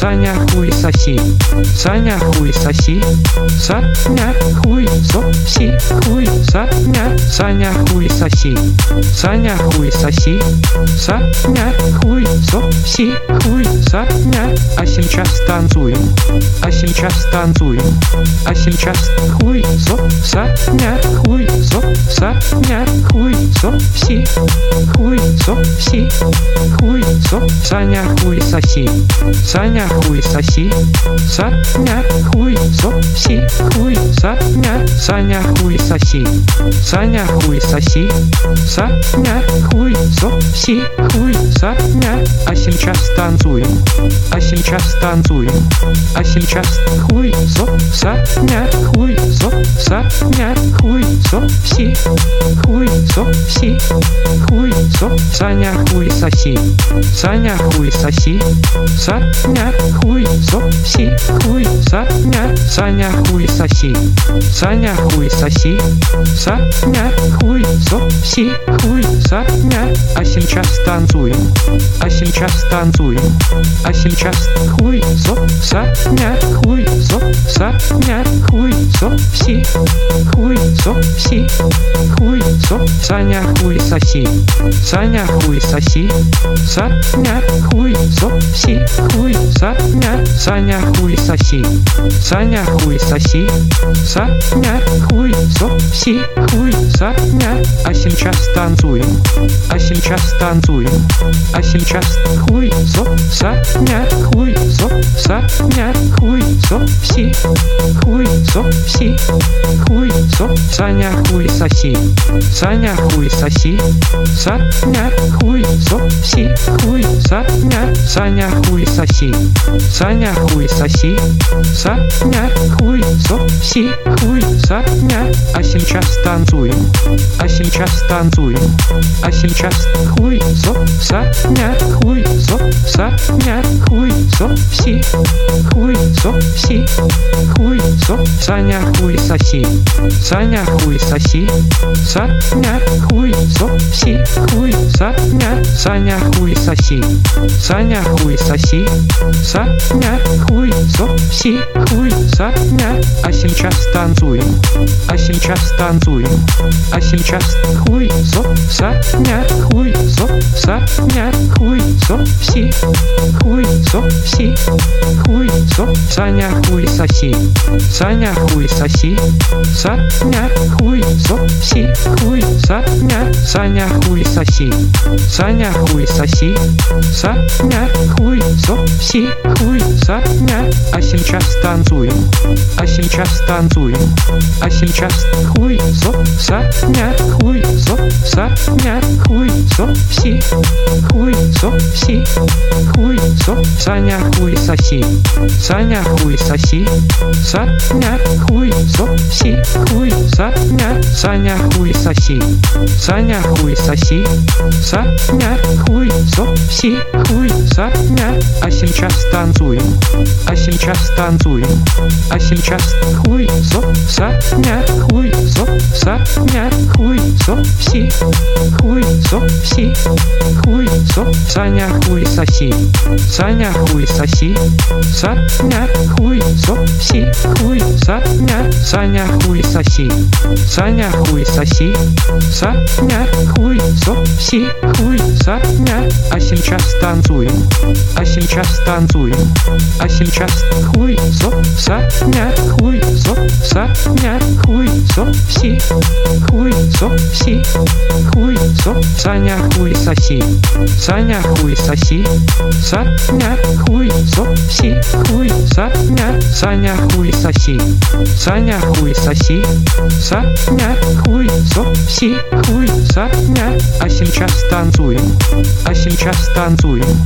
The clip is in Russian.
Саня хуй соси, Саня хуй соси, Саня хуй соси, хуй Саня хуй соси, Саня хуй соси, Саня хуй соси, хуй Саня. А сейчас танцуем, а сейчас танцуем, а сейчас хуй Саня хуй Саня хуй соси, хуй соси, хуй Саня хуй соси, Саня хуй соси, Саня хуй соси, хуй Саня хуй соси, Саня хуй соси, Саня хуй соси, хуй Саня. А сейчас танцуем, а сейчас танцуем, а сейчас хуй Саня хуй Саня хуй соси, хуй соси, хуй Саня хуй соси, Саня хуй соси, Саня хуй соси, хуй Саня хуй соси, Саня хуй соси, Саня хуй соси, хуй Саня. А сейчас танцуем, а сейчас танцуем, а сейчас хуй Саня хуй Саня хуй соси, хуй соси, хуй Саня хуй соси, Саня хуй соси, Саня хуй соси, хуй Саня хуй соси, Саня хуй соси, Саня хуй соси, хуй Саня. А сейчас танцуем, а сейчас танцуем, а сейчас хуй Саня хуй Саня хуй соси, хуй соси, хуй Саня хуй соси, Саня хуй соси, Саня хуй соси, хуй Саня хуй соси, Саня хуй соси, Саня хуй соси, хуй Саня. А сейчас танцуем, а сейчас танцуем, а сейчас хуй Саня хуй Саня хуй соси, хуй соси, хуй Саня хуй соси, Саня хуй соси, Саня хуй соси, хуй Саня хуй соси, Саня хуй соси, Саня хуй соси, хуй Саня. А сейчас танцуем, а сейчас танцуем, а сейчас хуй Саня хуй Саня хуй соси, хуй соси, хуй Саня хуй соси, Саня хуй соси, Саня хуй соси, хуй Саня хуй соси, Саня хуй соси, Саня хуй соси, хуй Саня. А сейчас танцуем, а сейчас танцуем, а сейчас хуй Саня хуй Саня хуй соси, хуй соси, хуй Саня хуй соси, Саня хуй соси, Саня хуй соси, хуй Саня хуй соси, Саня хуй соси, Саня хуй соси, хуй Саня. А сейчас танцуем, а сейчас танцуем, а сейчас хуй Саня хуй Саня хуй соси, хуй соси, хуй Саня хуй соси, Саня хуй соси, Саня хуй соси, хуй Саня хуй соси, Саня хуй соси, Саня хуй соси, хуй Саня. А сейчас танцуем, а сейчас танцуем, а сейчас хуй Саня хуй Саня хуй соси, хуй соси, хуй Саня хуй соси, Саня хуй соси, Саня хуй соси, хуй Саня хуй соси, Саня хуй соси, Саня хуй соси, хуй Саня. А сейчас танцуем, а сейчас танцуем,